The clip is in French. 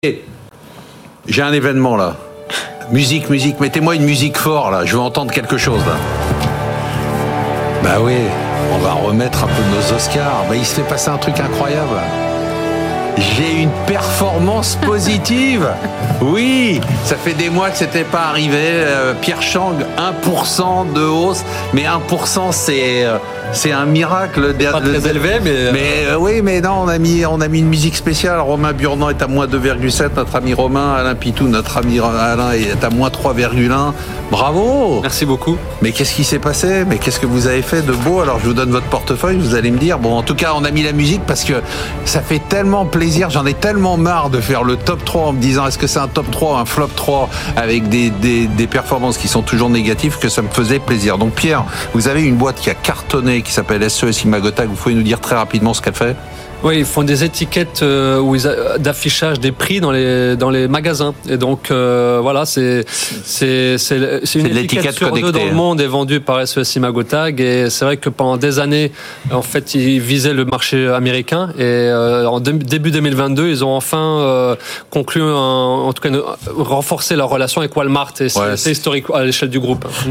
J'ai un événement là. Musique, mettez-moi une musique forte là, je veux entendre quelque chose là. Bah oui, on va remettre un peu nos Oscars. Bah il se fait passer un truc incroyable. J'ai une performance positive. Oui, ça fait des mois que c'était pas arrivé. Pierre Chang, 1% de hausse, mais 1% c'est un miracle. Pas très élevé, mais oui, mais non, on a mis une musique spéciale. Romain Burnand est à moins 2,7, notre ami Romain, Alain Pitou, notre ami Alain est à moins 3,1. Bravo. Merci beaucoup. Mais qu'est-ce qui s'est passé? Mais qu'est-ce que vous avez fait de beau? Alors je vous donne votre portefeuille, vous allez me dire. Bon, en tout cas, on a mis la musique parce que ça fait tellement plaisir. J'en ai tellement marre de faire le top 3 en me disant est-ce que c'est un top 3 ou un flop 3 avec des performances qui sont toujours négatives, que ça me faisait plaisir. Donc Pierre, vous avez une boîte qui a cartonné qui s'appelle SES Imagotag. Vous pouvez nous dire très rapidement ce qu'elle fait? Oui, ils font des étiquettes d'affichage des prix dans les magasins. Et donc voilà, c'est une étiquette sur deux dans le monde est vendue par SES Imagotag. Et c'est vrai que pendant des années, en fait, ils visaient le marché américain. Et en début 2022, ils ont enfin conclu, en tout cas, renforcé leur relation avec Walmart. Et c'est historique à l'échelle du groupe.